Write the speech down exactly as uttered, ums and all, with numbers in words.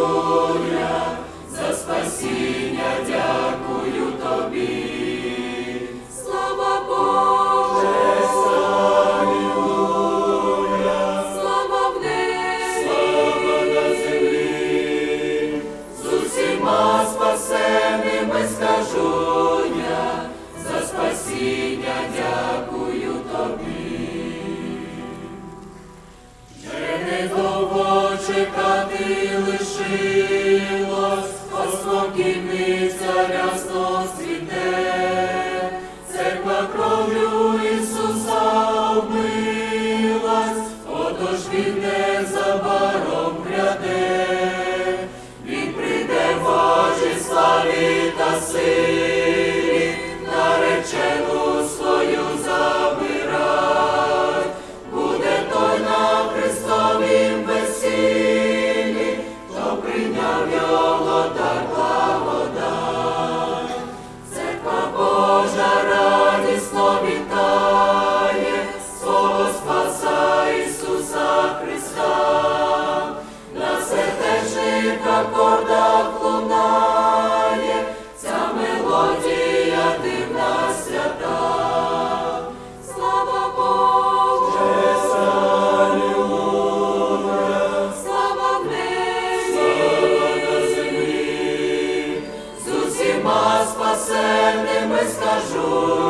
алілуя, за спасіння дякую тобі. Слава Богу, алілуя, слава в небі, слава на землі, з усіма спасеними скажу я, за спасіння дякую тобі. Вже недовго чекати лишилось, спокійний царяство світе, церква кров'ю Ісуса обмилась, отож Він незабаром гряде, Він прийде в Божій славі та силі, наречену свою забирать, буде той на Христовім весіллі, хто прийняв його дар благодать. Церква Божа радісно вітає свого Спаса Ісуса Христа, на сердечних акордах лунає ця мелодія дивна свята. Слава Богу, алілуя, слава в небі, слава на землі, з усіма спасенними скажу